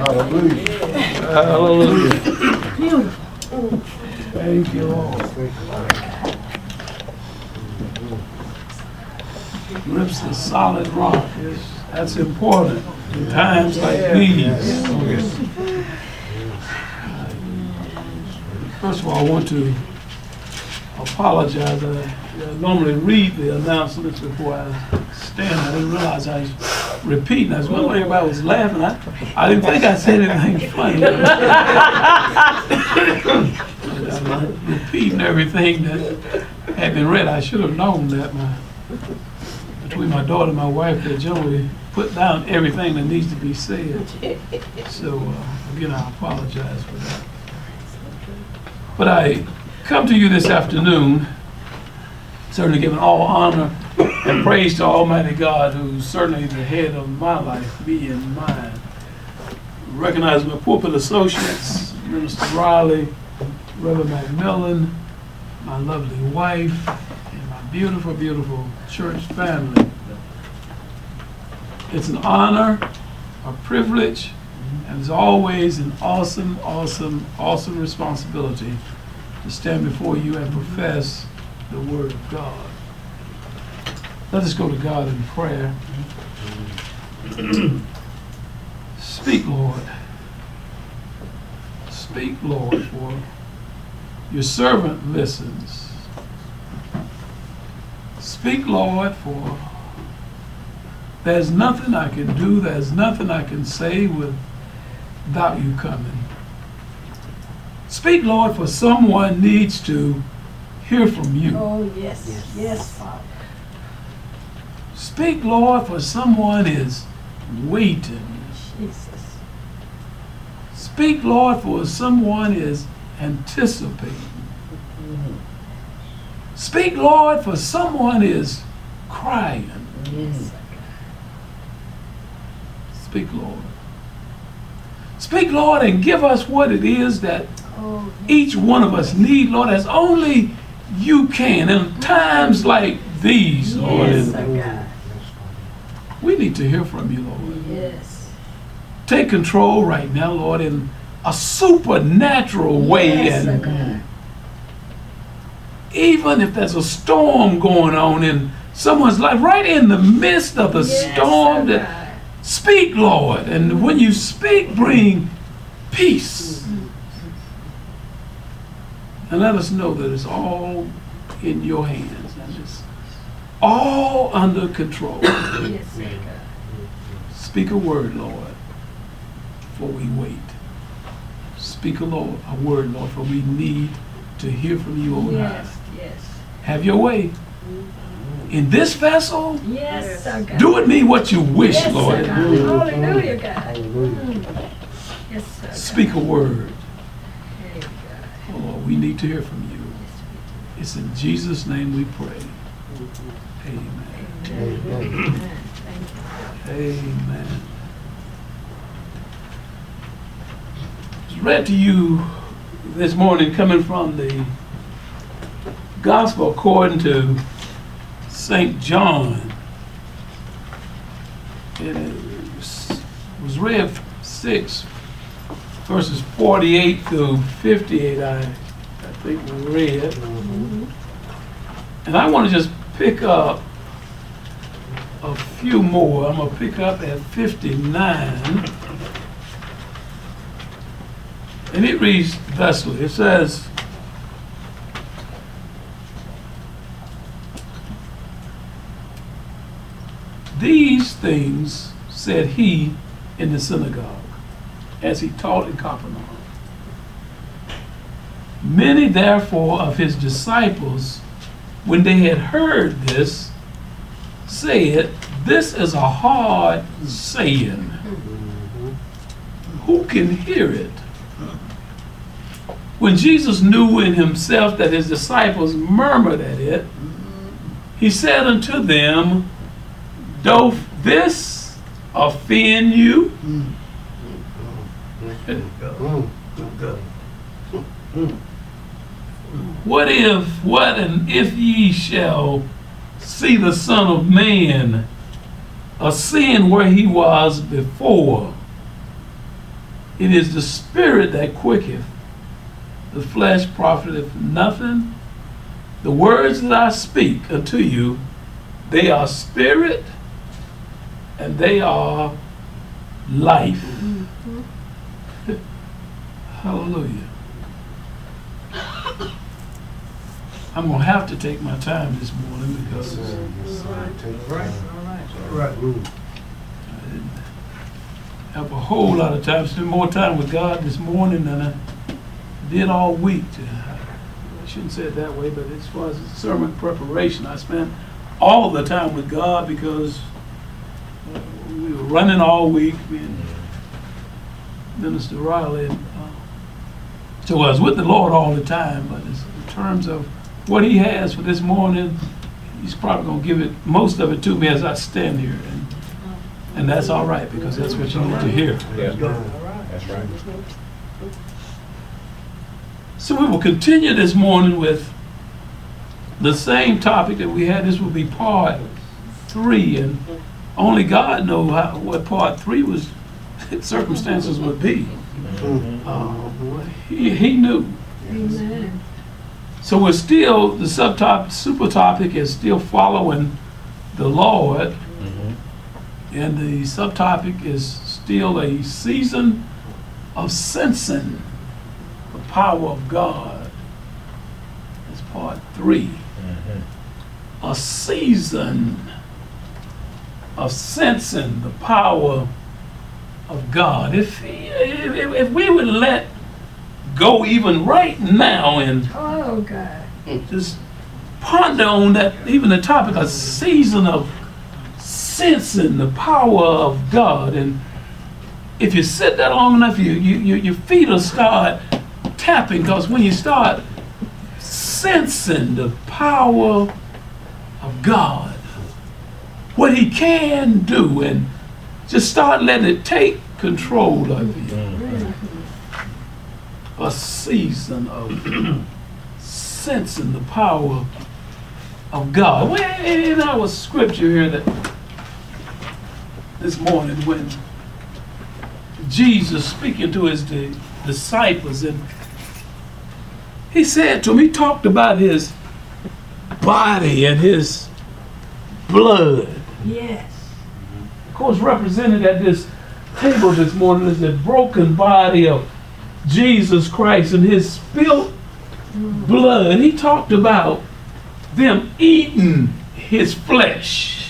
Hallelujah. Hallelujah. Beautiful. Thank you, Lord. Lips a solid rock. That's important in times like these. First of all, I want to apologize. I normally read the announcements before I stand. I didn't realize I was repeating. I was wondering everybody was laughing. I didn't think I said anything funny. I'm repeating everything that had been read. I should have known that between my daughter and my wife, they generally put down everything that needs to be said. So, again, I apologize for that. But I come to you this afternoon, certainly giving all honor and praise to Almighty God, who's certainly the head of my life, me and mine. Recognize my pulpit associates, Minister Riley, Reverend McMillan, my lovely wife, and my beautiful, beautiful church family. It's an honor, a privilege, and as always, an awesome, awesome, awesome responsibility to stand before you and profess the Word of God. Let us go to God in prayer. Speak, Lord. Speak, Lord, for your servant listens. Speak, Lord, for there's nothing I can do, there's nothing I can say without you coming. Speak, Lord, for someone needs to hear from you. Oh, yes. Yes, Father. Speak, Lord, for someone is waiting. Jesus. Speak, Lord, for someone is anticipating. Speak, Lord, for someone is crying. Yes. Speak, Lord. Speak, Lord, and give us what it is that Oh, each one of us need, Lord, as only you can. In times like these, Lord, yes, and God. we need to hear from you, Lord. Yes. Take control right now, Lord, in a supernatural way. Yes, And God. even if there's a storm going on in someone's life, right in the midst of the Yes, storm, that God. speak, Lord. And when you speak, bring peace. And let us know that it's all in your hands and it's all under control. Yes, God. Speak a word, Lord, for we wait. Speak a word, Lord, for we need to hear from you, O God. Yes, yes. Have your way. In this vessel, Yes, God. do in me what you wish, Yes, Lord. God. Hallelujah, God. Hallelujah. Yes, sir. Speak a word. Hey, God. Oh, Lord, we need to hear from you. It's in Jesus' name we pray. Amen. Amen. Thank you. Amen. It's read to you this morning coming from the Gospel according to St. John. It was read 6 verses 48 through 58, I think we read. And I want to just pick up a few more. I'm going to pick up at 59. And it reads thusly. It says, "These things said he in the synagogue, as he taught in Capernaum. Many therefore of his disciples, when they had heard this, said, This is a hard saying. Who can hear it? When Jesus knew in himself that his disciples murmured at it, he said unto them, Doth this offend you? What if ye shall see the Son of Man ascend where he was before? It is the spirit that quicketh, the flesh profiteth nothing. The words that I speak unto you, they are spirit and they are life. Hallelujah. I'm going to have to take my time this morning because Right. I didn't have a whole lot of time. Spent more time with God this morning than I did all week. I shouldn't say it that way, but as far as sermon preparation, I spent all the time with God because we were running all week, me and Minister Riley. So I was with the Lord all the time, but in terms of what he has for this morning, he's probably going to give it, most of it to me as I stand here. And that's all right, because that's what you need to hear. Yes, that's right. So we will continue this morning with the same topic that we had. This will be part 3, and only God knows what part 3 was, circumstances would be. He knew. Amen. So we're still, the super topic is still following the Lord, and the subtopic is still a season of sensing the power of God. That's part 3. A season of sensing the power of God. If we would let go even right now and Oh, God. just ponder on that, even the topic, a season of sensing the power of God. And if you sit there long enough, your feet will start tapping, because when you start sensing the power of God, what he can do, and just start letting it take control of you. A season of sensing the power of God. Well, in our scripture here that this morning, when Jesus speaking to his disciples, and he said to them, he talked about his body and his blood. Yes. Of course, represented at this table this morning is the broken body of Jesus Christ and his spilled blood. He talked about them eating his flesh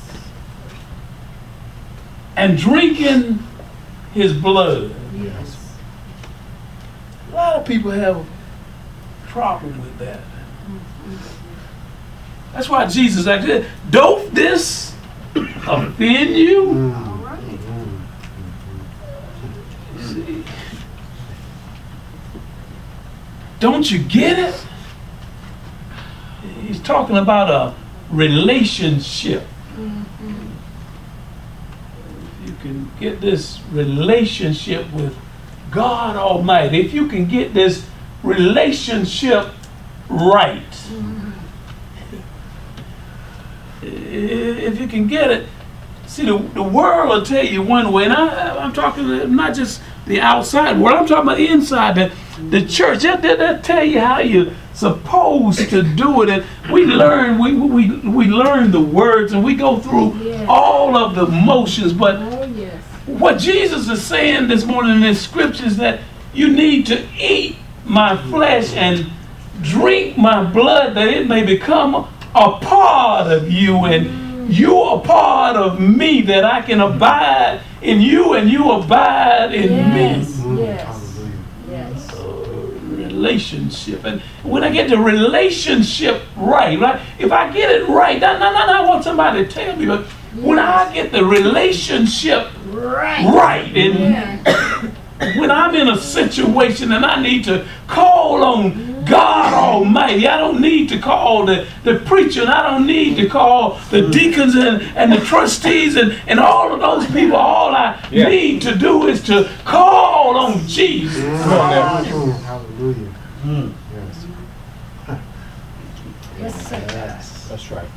and drinking his blood. Yes. A lot of people have a problem with that. That's why Jesus actually said, don't this offend you? See, don't you get it? He's talking about a relationship. If you can get this relationship with God Almighty, if you can get this relationship right, if you can get it, see, the world will tell you one way, and I'm talking not just the outside world, I'm talking about the inside, the church. They'll tell you how you're supposed to do it, and we learn the words, and we go through all of the motions. But what Jesus is saying this morning in His scriptures, that you need to eat my flesh and drink my blood, that it may become a part of you, and you are part of me, that I can abide in you and you abide in me. Yes. Yes. Relationship. And when I get the relationship right, if I get it right, I want somebody to tell me, but when I get the relationship right, and when I'm in a situation and I need to call on God Almighty, I don't need to call the preacher, and I don't need to call the deacons and the trustees and all of those people. All I need to do is to call on Jesus. Hallelujah. Yes, sir. That's right.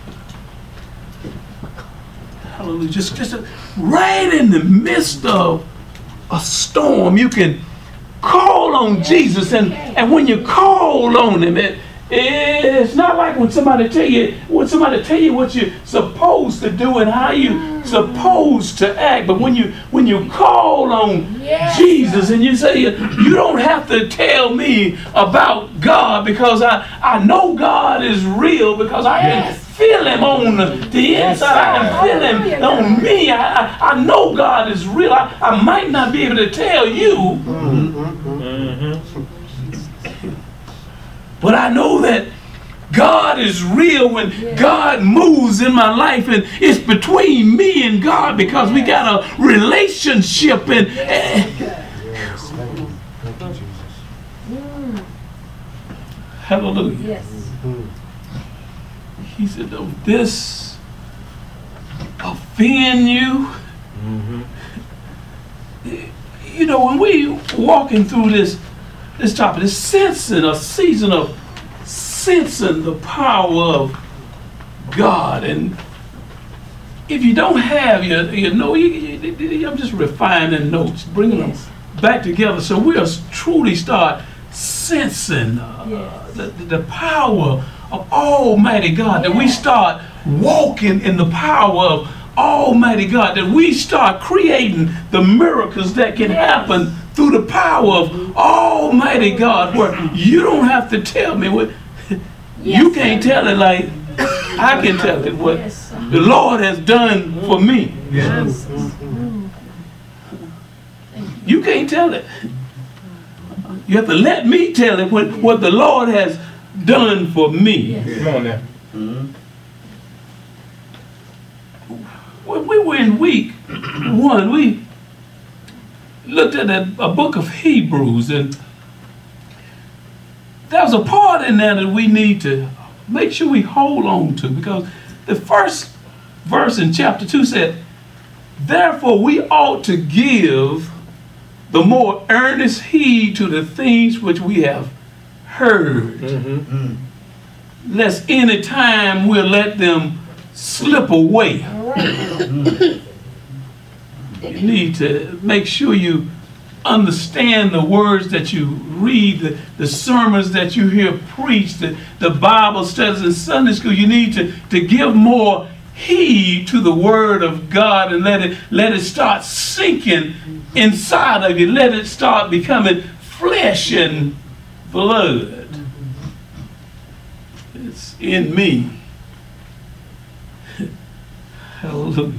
Hallelujah. Just right in the midst of a storm, you can call on Jesus, and when you call on him, it's not like when somebody tell you what you're supposed to do and how you supposed to act. But when you call on Jesus and you say, you don't have to tell me about God, because I know God is real, because I can feel him on the inside. I can feel him on me. I know God is real. I might not be able to tell you, but I know that God is real when God moves in my life, and it's between me and God, because we got a relationship. And Yes. Thank you. Thank you, Jesus. hallelujah. Yes. Mhm. He said, "Don't this offend you?" You know, when we walking through this topic, this sensing, a season of sensing the power of God. And if you don't have I'm just refining notes, bringing them back together, so we'll truly start sensing the power of Almighty God, that we start walking in the power of Almighty God, that we start creating the miracles that can happen through the power of Almighty God, where you don't have to tell me what you can't tell it like I can tell it what the Lord has done for me. Yes. You can't tell it. You have to let me tell it what the Lord has done for me. Come on now. When we were in week 1, we looked at a book of Hebrews, and there's a part in there that we need to make sure we hold on to, because the first verse in chapter 2 said, "Therefore we ought to give the more earnest heed to the things which we have heard, lest any time we'll let them slip away." You need to make sure you understand the words that you read, the sermons that you hear preached, the Bible studies in Sunday school. You need to give more heed to the Word of God, and let it start sinking inside of you. Let it start becoming flesh and blood. It's in me. Hallelujah.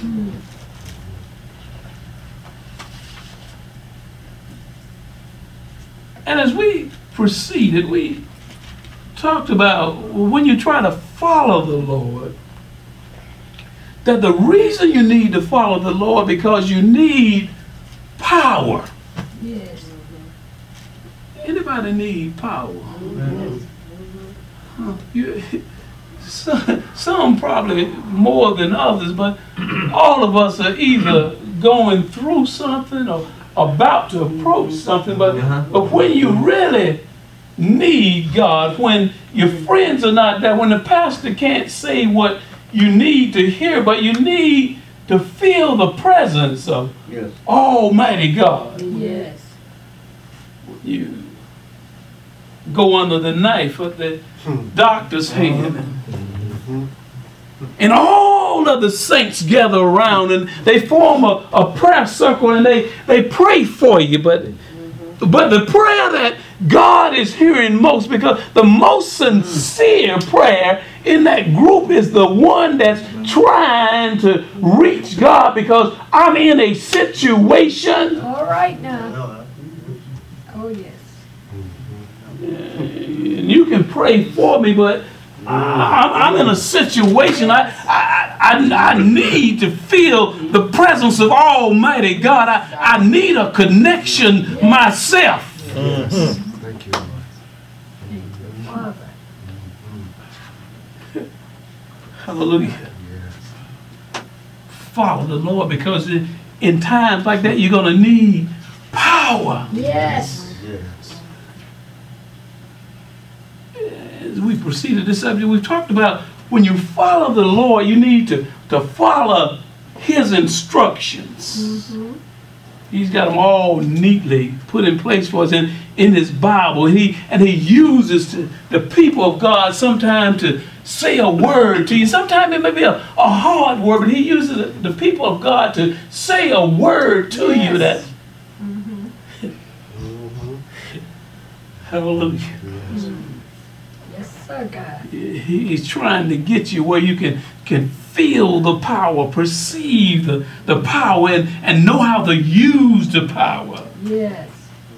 And as we proceeded, we talked about when you try to follow the Lord, that the reason you need to follow the Lord because you need power. Yes. Anybody need power? Some probably more than others, but all of us are either going through something or about to approach something. But when you really need God, when your friends are not there, when the pastor can't say what you need to hear, but you need to feel the presence of Almighty God. Yes. You go under the knife of the doctor's hand, and all of the saints gather around, and they form a prayer circle, and they pray for you. But the prayer that God is hearing most, because the most sincere prayer in that group is the one that's trying to reach God, because I'm in a situation. All right now. Oh, yes. And you can pray for me, but I'm in a situation. I need to feel the presence of Almighty God. I need a connection myself. Thank you. Father. Hallelujah. Yes. Follow the Lord, because in times like that, you're going to need power. Yes. Yes. As we proceeded this subject, we've talked about when you follow the Lord, you need to follow His instructions. He's got them all neatly put in place for us in his Bible. And he uses the people of God sometimes to say a word to you. Sometimes it may be a hard word, but he uses the people of God to say a word to you that. Hallelujah. Yes, sir, God. He's trying to get you where you can feel the power, perceive the power, and know how to use the power. Yes.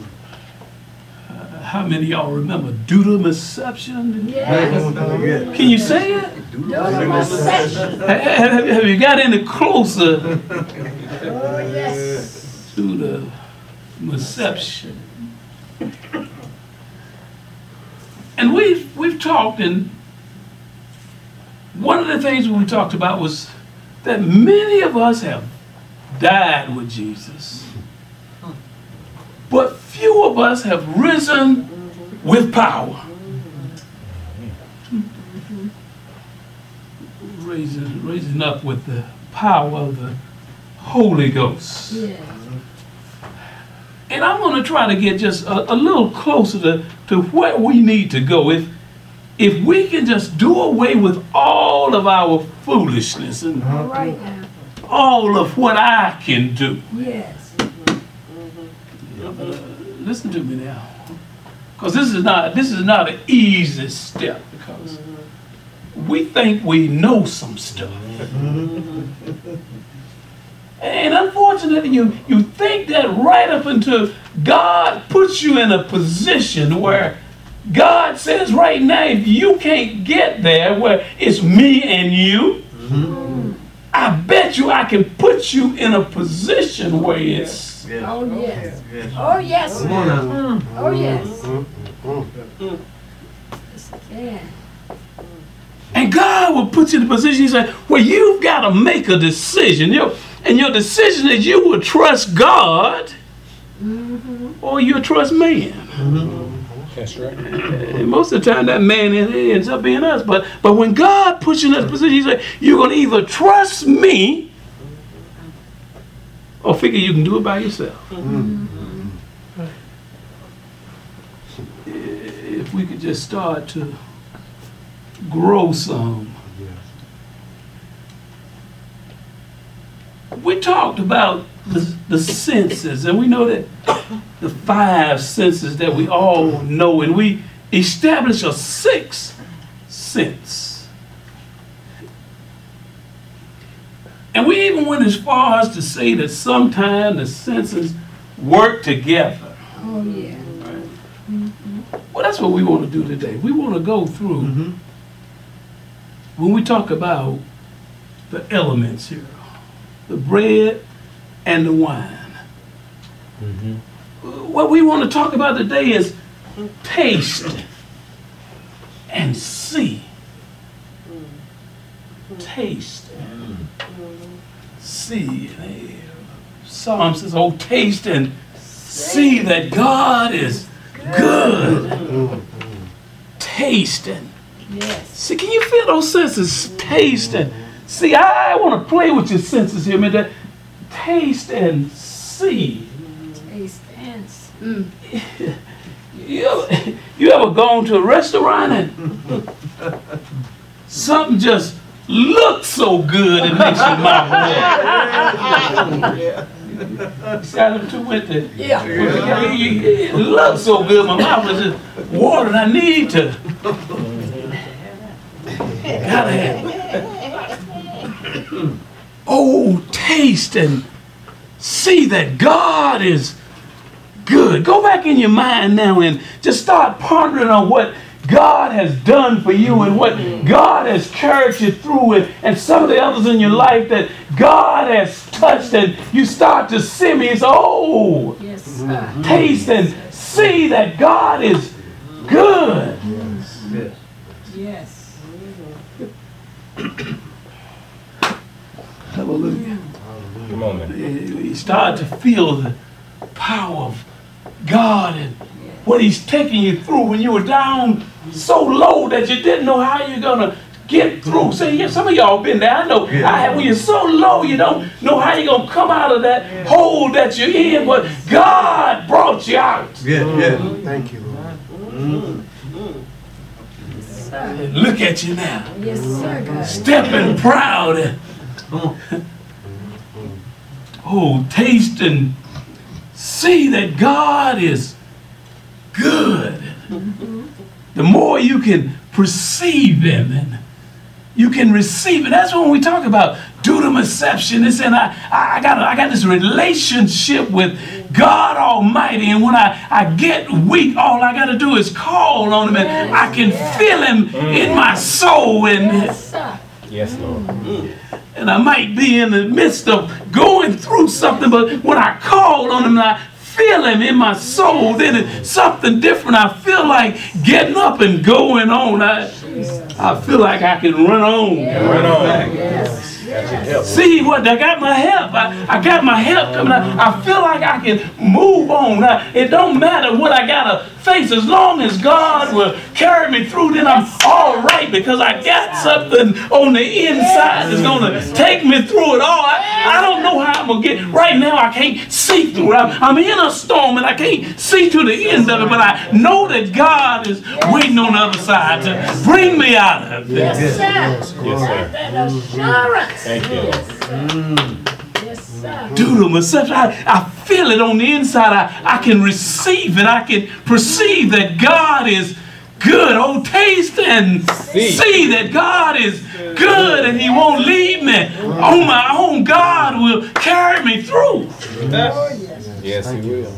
How many of y'all remember Deuteroception? Yes. Can you say it? Deuteroception. Have you got any closer Oh, yes. to the Deuteroception? And we've talked, and one of the things we talked about was that many of us have died with Jesus, but few of us have risen with power. Raising up with the power of the Holy Ghost. Yes. And I'm going to try to get just a little closer to where we need to go. If we can just do away with all of our foolishness and All right now. all of what I can do. Yes. Listen to me now. Because this is not an easy step, because we think we know some stuff. And unfortunately, you think that right up until God puts you in a position where God says right now, if you can't get there where it's me and you, I bet you I can put you in a position where it's... Oh, yes. Oh, yes. Come on now. Oh, yes. Yeah. And God will put you in a position, he said, where you've got to make a decision. And your decision is you will trust God or you'll trust man. That's right. And most of the time that man ends up being us. But when God puts you in that position, he said, you're going to either trust me or figure you can do it by yourself. If we could just start to grow some. We talked about the senses, and we know that the 5 senses that we all know, and we established a 6th sense. And we even went as far as to say that sometimes the senses work together. Oh, yeah. Well, that's what we want to do today. We want to go through, when we talk about the elements here, the bread and the wine. What we want to talk about today is taste and see. Taste and see. Psalm says, oh, taste and see that God is good. Taste and Yes. see. Can you feel those senses? Taste and see. I want to play with your senses here, man. That taste and see. Taste and see. You ever gone to a restaurant and something just looks so good it makes your mouth water? See how them two went there? Yeah. It looks so good, my mouth is just watering. I need to. Gotta have it. Oh, taste and see that God is good. Go back in your mind now and just start pondering on what God has done for you and what God has carried you through and some of the others in your life that God has touched, and you start to see me and say, oh, Yes, sir. taste and see that God is good. Yes. Hallelujah. Come on, man. You start to feel the power of God and what he's taking you through when you were down so low that you didn't know how you're going to get through. See, yeah, some of y'all been there. I know. When you're so low, you don't know how you're going to come out of that hole that you're in, but God brought you out. Thank you, Lord. And look at you now. Yes, sir, God. Stepping proud. Oh, taste and see that God is good. The more you can perceive Him and you can receive it. That's when we talk about dunaception. It's in I got this relationship with God Almighty, and when I get weak, all I got to do is call on Him, and I can feel Him in my soul. And Yes, sir. Yes, Lord. and I might be in the midst of going through something, but when I call on Him and I feel Him in my soul, then it's something different. I feel like getting up and going on. I feel like I can run on. Run on. Yes. See what? I got my help. I got my help coming out. I feel like I can move on. It don't matter what I gotta face, as long as God will carry me through. Then I'm all right, because I got something on the inside that's gonna take me through it all. I don't know how I'm gonna get. Right now, I can't see through it. I'm in a storm and I can't see to the end of it, but I know that God is waiting on the other side to bring me out of it. Yes, sir. Yes, sir. That assurance. Thank you. Yes, sir. Dunaception. I feel it on the inside. I can receive it. I can perceive that God is good. Oh, taste and see that God is good, and He won't leave me on my own. God will carry me through. Yes, He will.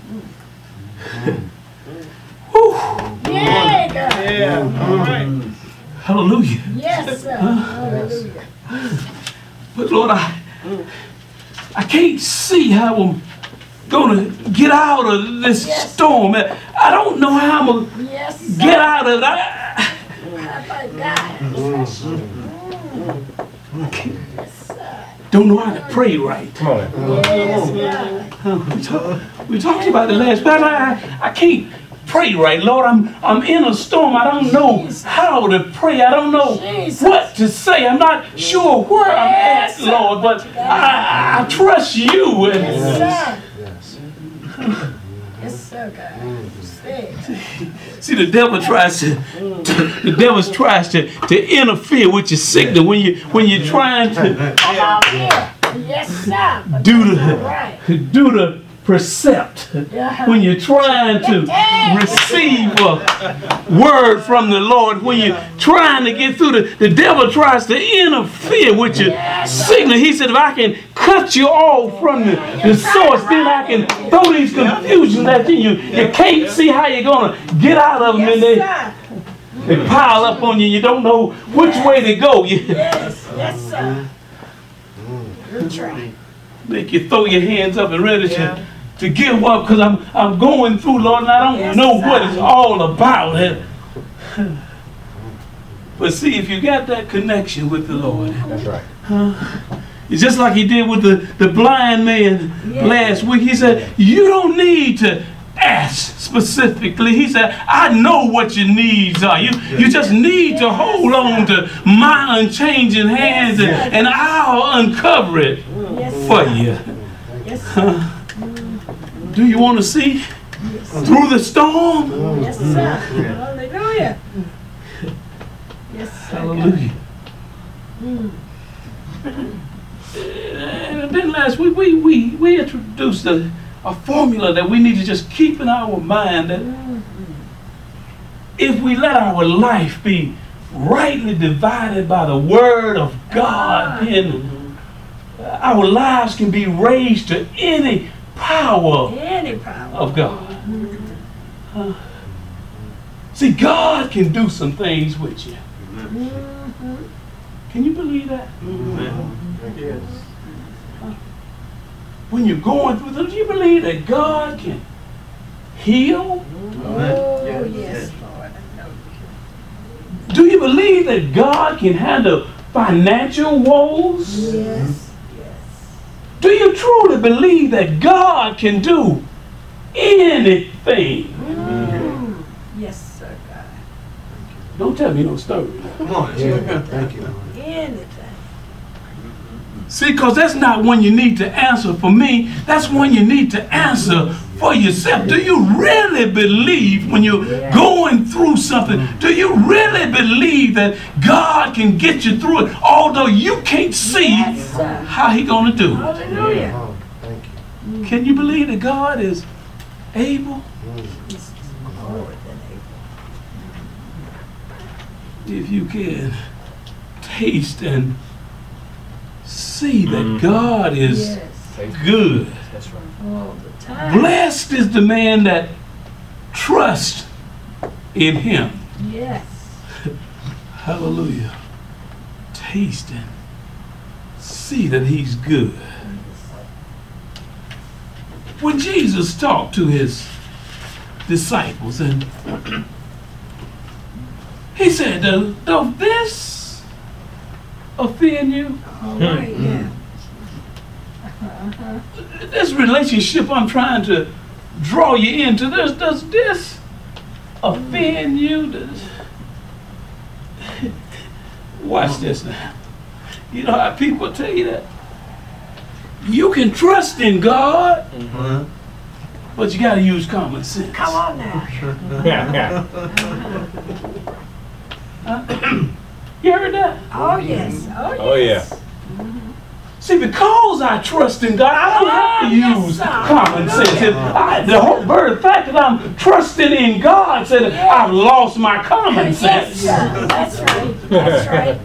Whew. Yeah, God. Hallelujah. Yes, sir. Hallelujah. But Lord, I can't see how I'm going to get out of this storm. I don't know how I'm going to Yes, sir. get out of it. My God. Yes, sir. Don't know how to pray right. Come on. Yes, God. We talked about it last, but I can't pray right, Lord. I'm in a storm. I don't know how to pray. I don't know what to say. I'm not sure where I'm at, Lord, but I trust you. And Yes, sir. Yes. Yes, sir, God. Say. see, the devil tries to interfere with your signal when you're trying to Come on here. Yes, sir. do Right. the percept. When you're trying to receive a word from the Lord, when you're trying to get through, the devil tries to interfere with your signal. He said, if I can cut you off from the source, then I can throw these confusions at you. You can't see how you're going to get out of them, and they pile up on you. You don't know which way to go. Yes, yes, sir. Good try. Make you throw your hands up and ready to give up, because I'm going through, Lord, and I don't know what it's all about. But see, if you got that connection with the Lord, That's right. it's just like He did with the blind man last week. He said, you don't need to ask specifically. He said, I know what your needs are. You just need to hold on to my unchanging hands, and I'll uncover it for you. Yes, sir. Do you want to see through the storm? Yes, sir. Hallelujah. Yes, sir. Hallelujah. And then last week we introduced a formula that we need to just keep in our mind, that if we let our life be rightly divided by the Word of God, then our lives can be raised to any power of God. See, God can do some things with you. Can you believe that? Yes. When you're going through this, do you believe that God can heal? Oh, yes, Lord. I know. Do you believe that God can handle financial woes? Yes, yes. Do you truly believe that God can do anything? Yes, sir, God. Don't tell me no story. Come on. Yeah, thank you, Lord. Anything. See, because that's not one you need to answer for me. That's one you need to answer for yourself. Do you really believe when you're going through something? Do you really believe that God can get you through it, although you can't see Yes, sir. how He gonna do it? Hallelujah. Oh, thank you. Can you believe that God is able? He's more than able. If you can taste and see that God is Yes. good. That's right. All the time. Blessed is the man that trusts in Him. Yes. Hallelujah. Taste and see that He's good. When Jesus talked to His disciples and He said, "Does this offend you?" All right, yeah. This relationship I'm trying to draw you into, does this offend you? Watch this now. You know how people tell you that? You can trust in God, but you got to use common sense. Come on now. You heard that? Oh, yes. Oh, yes. Oh, yeah. See, because I trust in God, I don't have to yes, use sir. common sense. The whole very fact that I'm trusting in God said that I've lost my common Yes, sense. sir. That's right. That's right.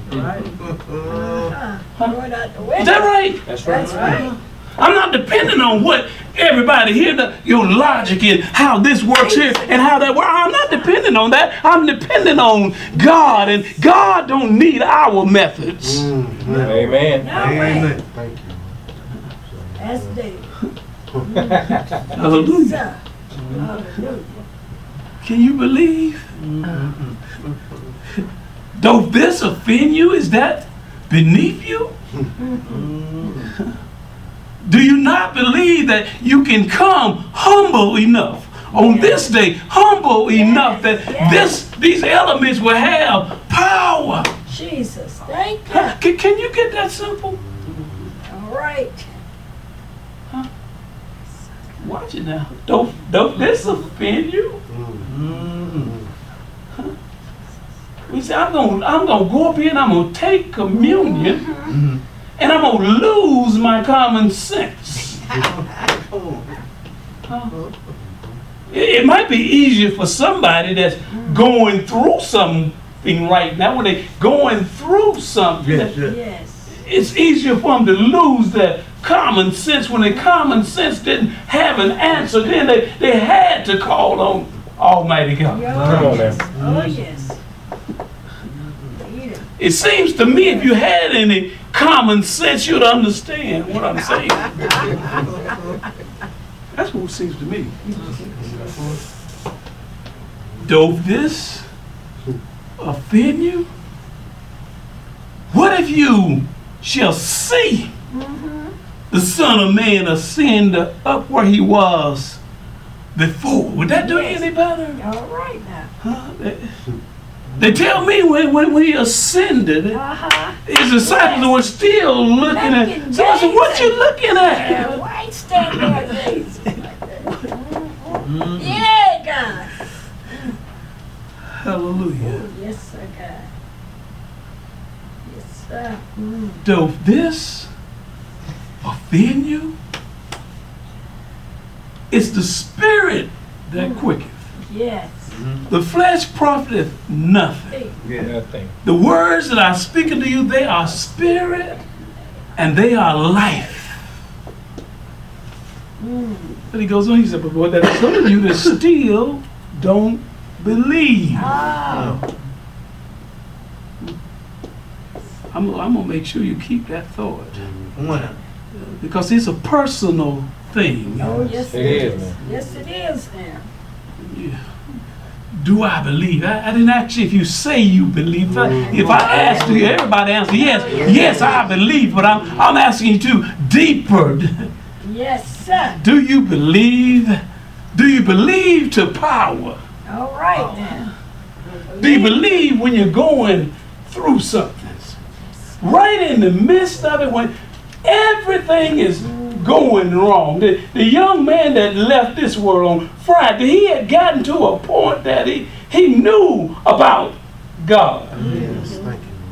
Throw it out the window. Is that right? That's right. That's right. I'm not depending on what everybody here, your logic and how this works here and how that works. I'm not depending on that. I'm depending on God, and God don't need our methods. Amen. No way. Amen. Thank you. That's David. Hallelujah. Sir. Hallelujah. Can you believe? Though this offend you, is that beneath you? Do you not believe that you can come humble enough on this day, humble enough that these elements will have power? Jesus, thank you. Can you get that simple? All right. Watch it now. Don't this offend you? We say I'm gonna go up here and I'm gonna take communion. And I'm going to lose my common sense. It might be easier for somebody that's going through something right now. When they're going through something, Yes. it's easier for them to lose their common sense. When their common sense didn't have an answer, then they had to call on Almighty God. Come on, man. Oh, yes. Eat it. It seems to me if you had any common sense, you'd understand what I'm saying. That's what it seems to me. Does this offend you? What if you shall see the Son of Man ascend up where He was before? Would that do you any better? All right now. Huh? They tell me when He ascended, His disciples were still looking at. So I said, "What you looking at?" Yeah, why you stand there gazing like that? Yeah, God. Hallelujah. Oh, yes, sir, God. Yes, sir. Does this offend you? It's the Spirit that quicketh. Yes. The flesh profiteth nothing. Nothing. The words that I speak unto you, they are spirit and they are life. But He goes on, He said, "But boy, there's some of you that still don't believe." Oh, I'm gonna make sure you keep that thought. Because it's a personal thing. oh yes, It it is, is. man. Yes, it is now. Yeah. Do I believe? I didn't ask you if you say you believe. If I asked you, everybody answer yes. Yes, I believe, but I'm asking you to deeper. Yes, sir. Do you believe? Do you believe to power? All right now. Do you believe when you're going through something? Right in the midst of it, when everything is going wrong. The young man that left this world on Friday, he had gotten to a point that he knew about God. Yes, thank you.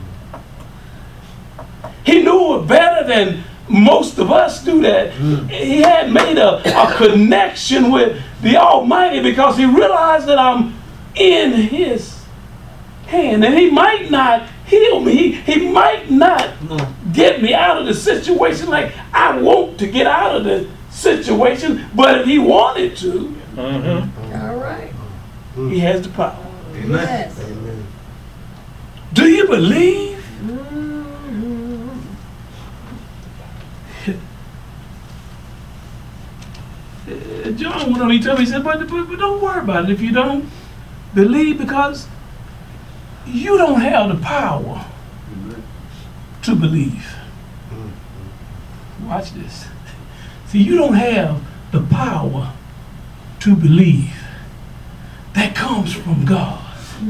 He knew it better than most of us do that. He had made a connection with the Almighty because he realized that I'm in his hand. And he might not heal me. He might not get me out of the situation like I want to get out of the situation. But if he wanted to, All right. he has the power. Yes. Amen. Do you believe? John went on, he told me, he said, but don't worry about it if you don't believe, because you don't have the power to believe. Watch this. See, you don't have the power to believe. That comes from God.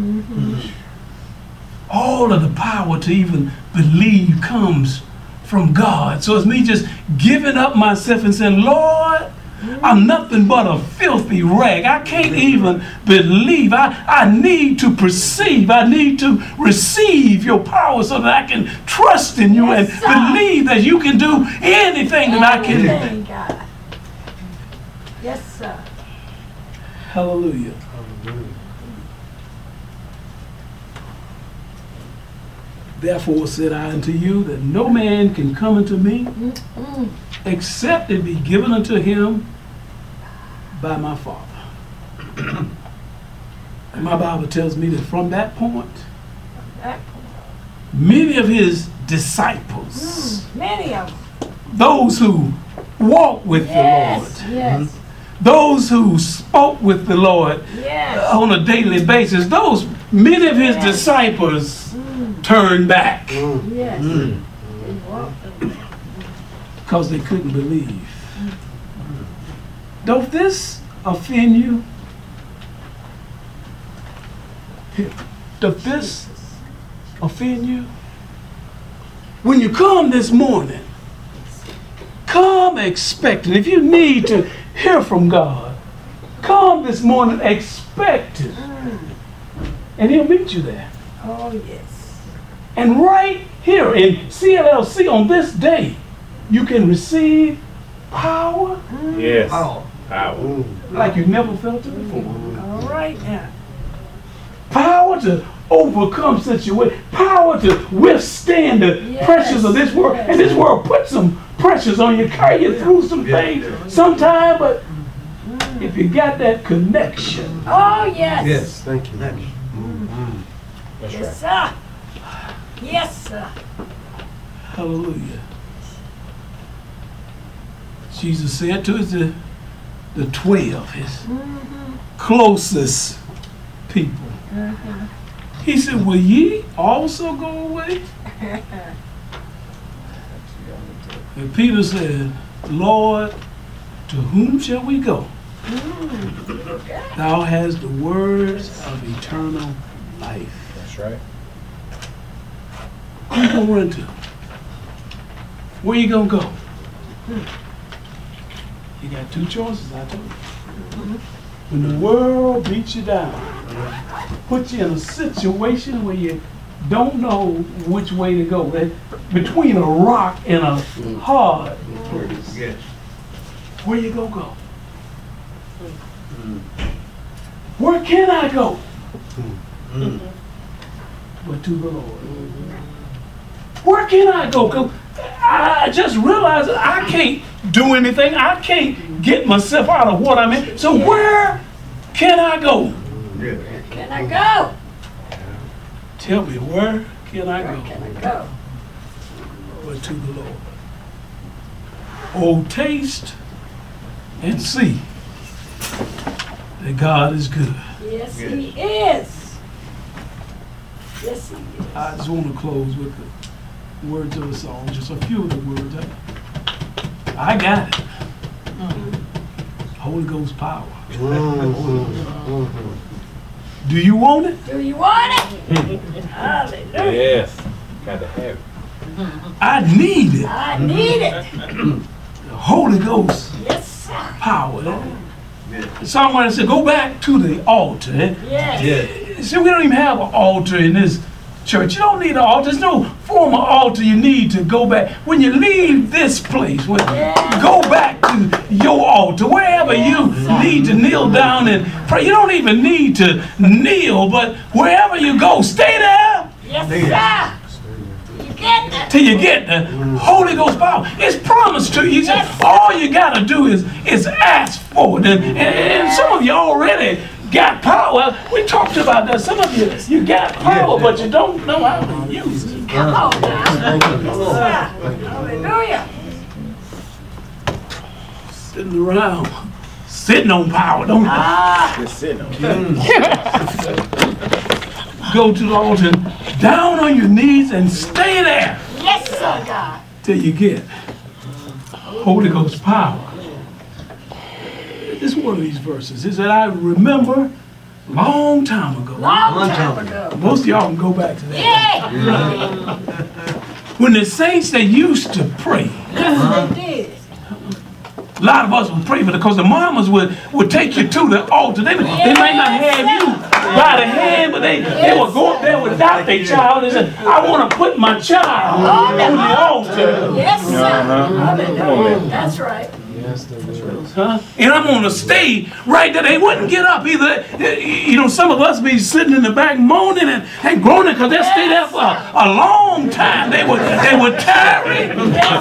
All of the power to even believe comes from God. So it's me just giving up myself and saying, Lord, I'm nothing but a filthy rag. I can't even believe. I need to perceive. I need to receive your power so that I can trust in you Yes, and sir. believe that you can do anything that I can do. Anything, God. Yes, sir. Hallelujah. Hallelujah. Therefore said I unto you that no man can come unto me except it be given unto him by my Father. And my Bible tells me that from that point, That- many of his disciples, Many of them. those who walked with Yes. the Lord, Yes. those who spoke with the Lord Yes. on a daily basis, many of his Yes. disciples turned back Yes. They walked them. because they couldn't believe. Don't this offend you? Does this offend you? When you come this morning, come expecting. If you need to hear from God, come this morning expecting. And he'll meet you there. Oh, yes. And right here in CLLC on this day, you can receive power Yes. Power. Power. like you've never felt it before. All right now. Power to overcome situations. Power to withstand the Yes, pressures of this world. yes. And this world puts some pressures on you, carry you through some things sometime, but if you got that connection, Oh, yes. Yes, thank you. That's Yes, right. sir. Yes, sir. hallelujah. Jesus said to the 12, his closest people. He said, will ye also go away? And Peter said, Lord, to whom shall we go? Thou hast the words of eternal life. That's right. Who you gonna run to? Where you gonna go? You got two choices, I told you. When the world beats you down, put you in a situation where you don't know which way to go, that between a rock and a hard place. Yes. Where you gonna go? Where can I go? But to the Lord. Where can I go? 'Cause I just realized that I can't do anything. I can't get myself out of what I'm in. So where can I go? Can I go? Tell me, where can I Where go? can I go? But to the Lord. Oh, taste and see that God is good. Yes, he is. Yes, he is. I just want to close with the words of a song, just a few of the words. I got it. Holy Ghost power. Do you want it? Do you want it? Hallelujah. Yes. Got to have it. I need it. I need it. The Holy Ghost Yes, sir. power. Someone said, go back to the altar. Yes. See, we don't even have an altar in this church. You don't need an altar. There's no formal altar you need to go back. When you leave this place, go back to your altar, wherever you need to kneel down and pray. You don't even need to kneel, but wherever you go, stay there Yes, sir. You get that? till you get the Holy Ghost power. It's promised to you. Yes. All you got to do is ask for it. And some of you already got power. We talked about that. Some of you got power, but you don't know how to use it. Come on now. Yes, sir. Hallelujah. Sitting around, sitting on power. Don't Just sitting on go to the altar, down on your knees, and stay there Yes, sir, God. till you get Holy Ghost power. This is one of these verses. It said, I remember long time ago. Long time ago. Most of y'all can go back to that. Yeah. When the saints, they used to pray. Yes, they did. A lot of us would pray because the mamas would take you to the altar. They might not have you by the hand, but they would go up there without their child and say, I want to put my child on the altar. Yes, sir. Come on, man. That's right. Huh? And I'm going to stay right there. They wouldn't get up either. You know, some of us be sitting in the back moaning and groaning because they stay there for a long time. They would tarry.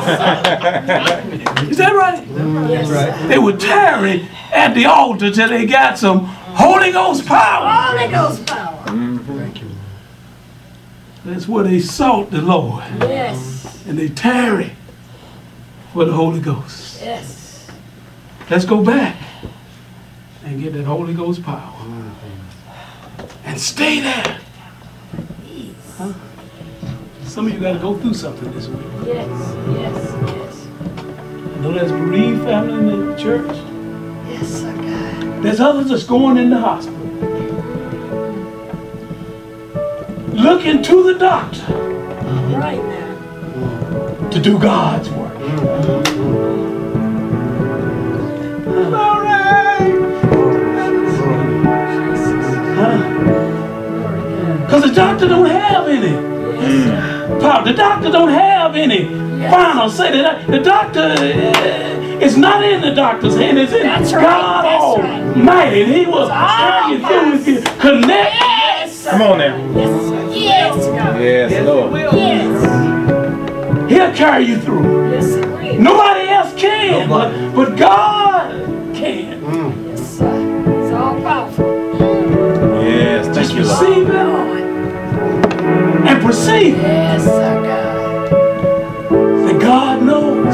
Is that right? Yes, sir. They would tarry at the altar till they got some Holy Ghost power. Holy Ghost power. Thank you. That's where they sought the Lord. Yes. And they tarry for the Holy Ghost. Yes. Let's go back and get that Holy Ghost power. And stay there. Huh? Some of you got to go through something this week. Yes. Yes. Yes. I know there's bereaved family in the church. Yes, sir, God. There's others that's going in the hospital. Looking to the doctor Right now. to do God's work. Because the doctor don't have any power. The doctor don't have any final say. The doctor is not in the doctor's hand. It's in That's right. God That's right. Almighty. And He will carry you through if you connect. Yes, sir. Come on now. Yes, sir. Yes, God. Yes, Lord. Yes. He'll carry you through. Yes, it will. Nobody else can, but God can. Yes, sir. It's all powerful. Yes, thank Just you, Lord. receive it and perceive it. Yes, sir, God. That God knows.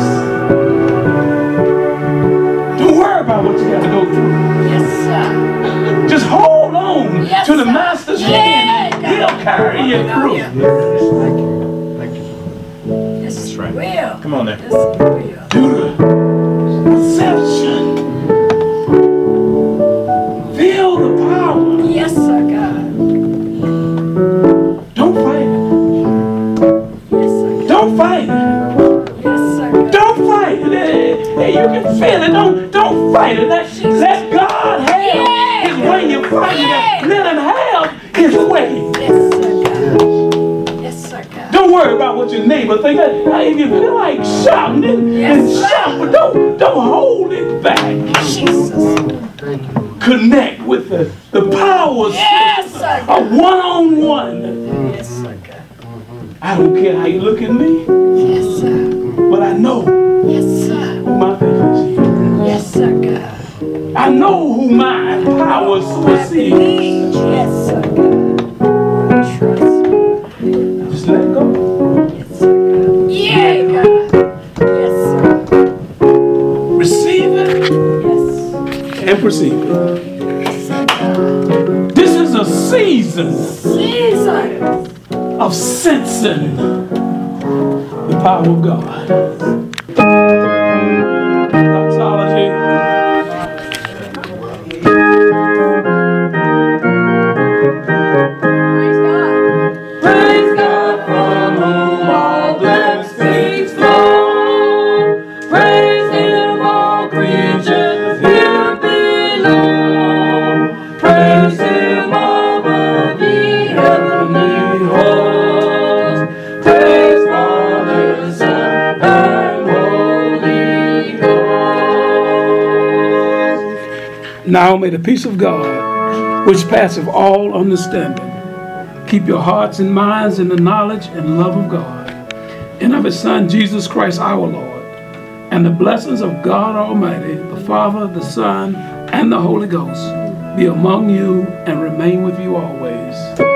Don't worry about what you got to go through. Yes, sir. Just hold on Yes, to the sir. Master's Yeah, hand. God. He'll carry you through. Hallelujah. Thank you. Thank you. Yes, That's it right. will. Come on now. Yes, it will. Do the perception. Feel the power. Yes, sir, God. Don't fight it. Yes, sir. Don't fight it. Yes, sir, God. Don't fight it. Hey, you can feel it. Don't fight it. Let God have His way. You fight it. Let Him have His way. Yes, sir, God. Yes, sir, God. Don't worry about what your neighbor thinks. If you feel like shouting, then Yes, shout, but don't hold it back. Jesus. Thank you. Connect with the powers Yes, sir, of God. one-on-one. Yes, sir, God. I don't care how you look at me, Yes, sir. but I know Yes, sir. who my favorite is. Yes, sir, God. I know who my power supersedes. Yes, sir, God. Trust. Just let go. Yes, sir, God. Yeah, God. Yes, sir. Receive it Yes. and perceive it. Yes, sir, God. This is a season Jesus. of sensing the power of God. Doxology. Now may the peace of God, which passeth all understanding, keep your hearts and minds in the knowledge and love of God, and of his Son, Jesus Christ our Lord, and the blessings of God Almighty, the Father, the Son, and the Holy Ghost be among you and remain with you always.